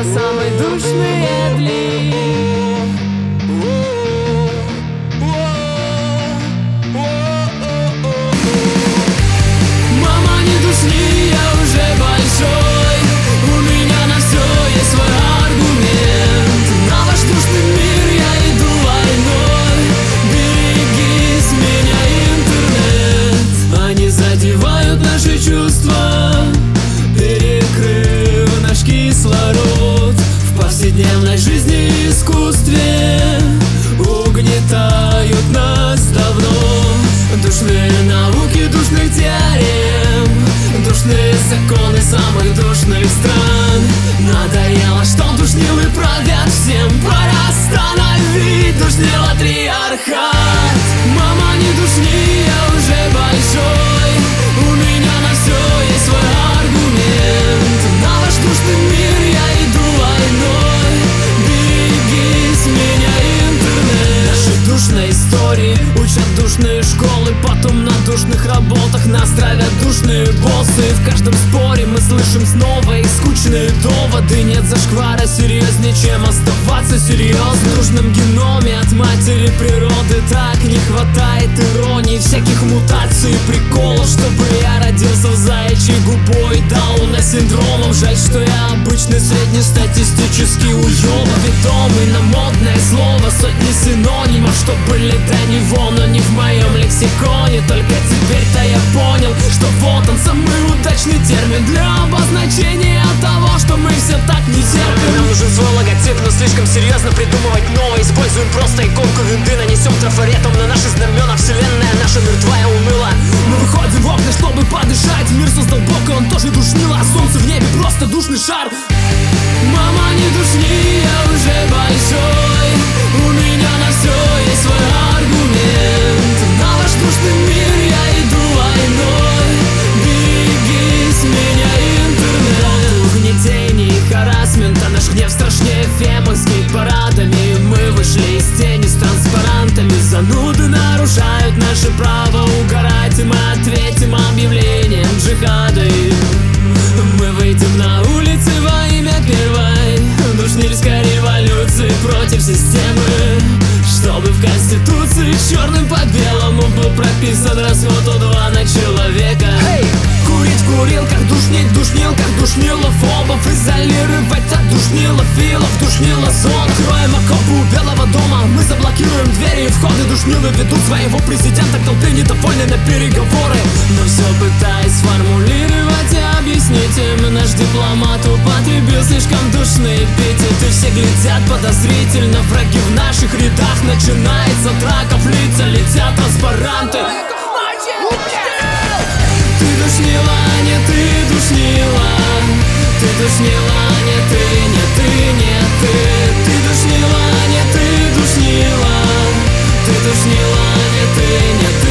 самые душные дли. Мама, не душни, я уже большой, у меня на все есть свой аргумент. На ваш душный мир я иду войной, берегись меня, интернет. Они задевают наши чувства, перекрыв наш кислород. В повседневной жизни и искусстве угнетают нас давно. Душные науки душных теорем, душные законы самых душных стран. Надоело, что душнилы правят всем, пора остановить душнило-триархат. Мама, не душни, я уже большой, у меня на все есть свой аргумент. На ваш душный мир я иду войной, берегись меня, интернет. Наши душные истории учат душные школы, потом на душных работах нас травят душные боссы. В каждом споре мы слышим снова и скучные доводы. Нет зашквара серьезнее, чем оставаться серьезным. В душном геноме от матери природы так не хватает иронии, всяких мутаций и приколов, чтобы я родился в заячьей губой, Дауна синдромом. Жаль, что я обычный среднестатистический уёбок, ведомый на модное слово, сотни синонимов, что были до него, но не в моем лексиконе. Только теперь-то я понял, что вот он, самый удачный термин для обозначения того, что мы все так не терпим. Нам нужен свой логотип, но слишком серьезно придумывать новое. Используем просто иконку винды, нанесем трафаретом на наши знамена. Вселенная наша мертвая уныла. Мы выходим в окна, чтобы подышать. Мир создал Бог, и он тоже душнило, а солнце в небе просто душный шар. Мама, не душни, я уже большой, у меня на все есть свой аргумент. На ваш душный мир я иду войной, берегись меня, интернет. Угнетение и харассмента, наш гнев страшнее фема. С гей-парадами мы вышли из тени с транспарантами. Зануды нарушают наше право угорать, и мы ответим объявлением джихада. Мы выйдем на улицы во имя первой душнильской революции против системы, чтобы в Конституции черным по белому был прописан расход У2 на человека. Курить в курилках, душнить в душнилках, душнилофобов изолировать от душнилофилов, душнилозон. Кроем окопы у Белого дома, мы заблокируем двери и входы. Душнилы ведут своего президента к толпе недовольны на переговоры, но все пытаясь сформулировать и объяснить им. Наш дипломат употребил слишком душные эпитеты. Все глядят подозрительно, враги в наших рядах. Начинается драка, в лица летят транспаранты. Ты душнила, не ты душнила, ты душнила, не ты, не ты, не ты. Ты душнила, не ты душнила, ты душнила, не ты, не ты.